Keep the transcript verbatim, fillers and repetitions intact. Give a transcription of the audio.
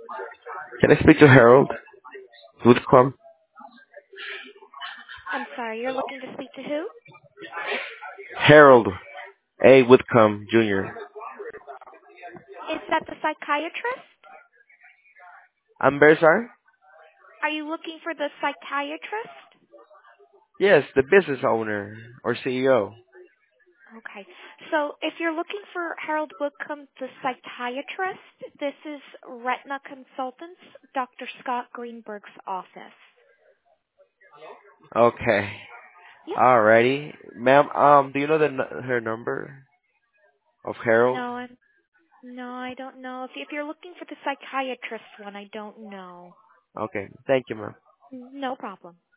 Can I speak to Harold Woodcomb? I'm sorry, you're looking to speak to who? Harold A. Woodcomb Junior Is that the psychiatrist? I'm very sorry? Are you looking for the psychiatrist? Yes, the business owner or C E O. Okay. So if you're looking for Harold Woodcomb, the psychiatrist, this is Retina Consultants, Doctor Scott Greenberg's office. Okay. Yep. Alrighty. Ma'am, um, do you know the n- her number of Harold? No, I'm, no, I don't know. If, if you're looking for the psychiatrist one, I don't know. Okay. Thank you, ma'am. No problem.